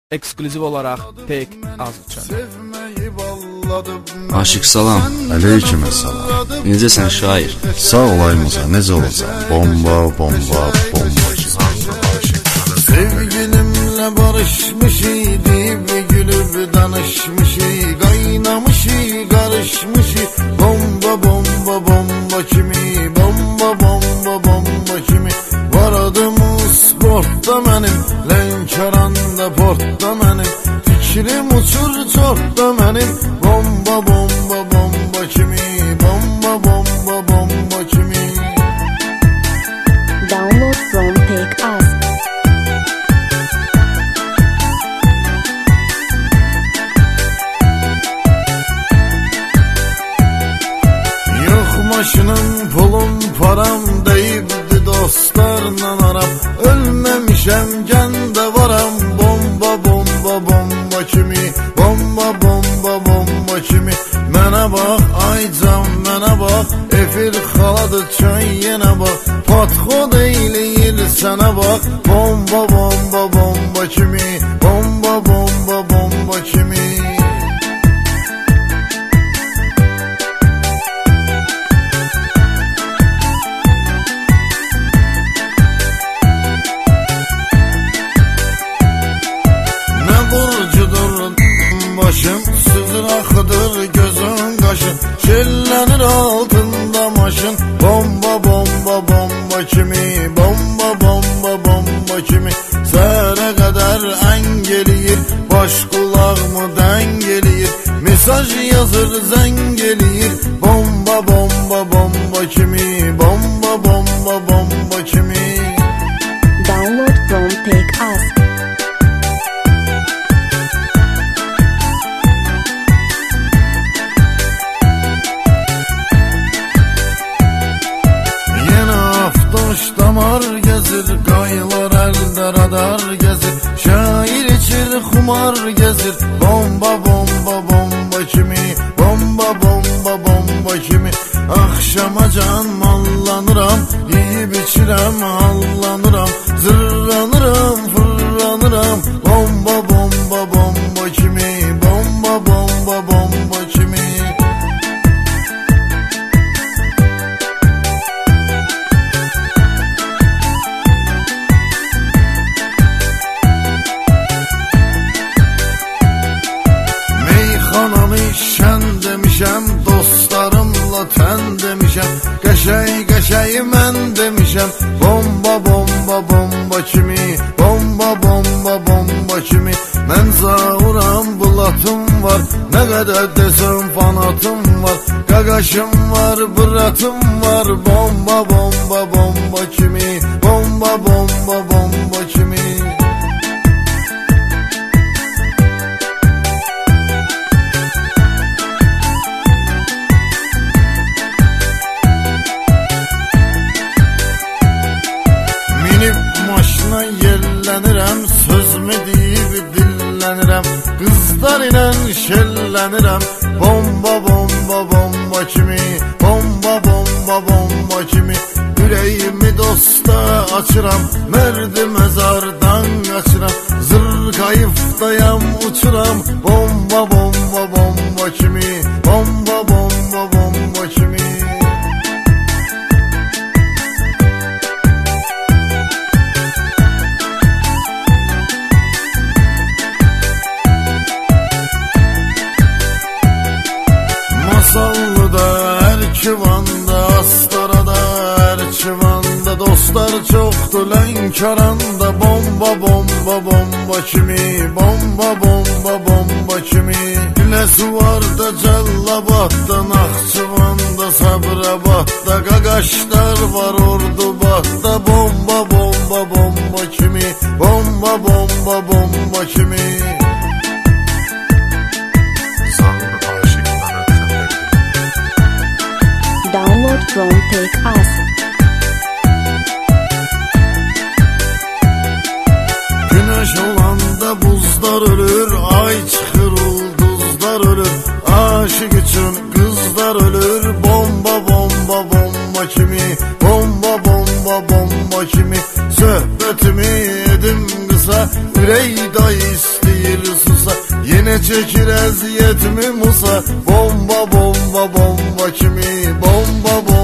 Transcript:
Ekskluziv olaraq pek az uçan. Aşıq salam. Aleykümselam. Necəsən şair? Sağ olayımıza, necə olacaq? Bomba, bomba, bomba. Sevgilimle barışmış idi, gülüp danışmış, kaynamış, karışmış. Bomba, bomba, bomba kimi, bomba, bomba, bomba kimi. Var adım sportda mənim, Lənkəranda portda mənim, fikrim uçur çortda mənim. Bomba, bomba, bomba kimi, bomba, bomba, bomba kimi. Download from Take Us. Yok maşınım, pulum, param deyibdi dostlarla aram. Ölmemişem, gende varam. Bomba, bomba, bomba kimi, bomba, bomba, bomba kimi. Mənə bax, aycan mənə bax, efir xaladı çay yenə bax. Patxod eyləyir sənə bax. Bomba, bomba, bomba kimi, bomba, bomba, bomba kimi. Başım sızır akıdır gözün kaşın, şellenir altında maşın. Bomba, bomba, bomba kimi, bomba, bomba, bomba kimi. Səhərə qədər engeliyir, baş kulağımı dengeliyir. Mesaj yazır, zəng eləyir. Bomba, bomba, bomba kimi, bomba, bomba, bomba kimi. Download from Take Us. Damar gezir, qaylar əldə radar gezir. Şair içir, xumar gezir. Bomba, bomba, bomba kimi, bomba, bomba, bomba kimi. Axşama can mallanıram, yeyib içirəm, hallanıram. Zırranıram, fırlanıram. Bomba, bomba, bomba kimi, bomba, bomba, bomba kimi. Şən demişəm, dostlarımla tən demişəm. Qəşəy mən demişəm. Bomba, bomba, bomba kimi, bomba, bomba, bomba kimi. Mən zauram, bulatım var, nə qədər desəm fanatım var. Qaqaşım var, bıratım var. Bomba, bomba, bomba kimi, bomba, bomba, bomba kimi. Maşına yerlənirəm, sözümü deyib dillənirəm. Qızlar ilə şəllənirəm. Bomba, bomba, bomba kimi, bomba, bomba, bomba kimi. Ürəyimi dosta açıram, mərdi məzardan qaçıram. Zırqayıfdayam, uçuram. Bomba, bomba, bomba kimi, bomba, bomba, bomba kimi. Masallıda, Erkivanda, Astarada, Erkivanda. Dostlar çoxdur Lənkəranda. Bomba, bomba, bomba kimi, bomba, bomba, bomba kimi. Biləsi var da Cəllabadda, Naxçıvanda, Sabirabadda. Qaqaşlar var Ordubadda. Bomba, bomba, bomba kimi, bomba, bomba, bomba kimi. Download from Take Us. Güneş olanda buzlar ölür, ay çıxır ulduzlar ölür. Aşık üçün qızlar ölür. Bomba, bomba, bomba kimi, bomba, bomba, bomba kimi. Söhbətimi edim qısa, Musa, üreyda istəyir susa. Yenə çəkir əziyyətimi Musa, bomba bomba bomba kimi, bomba bomba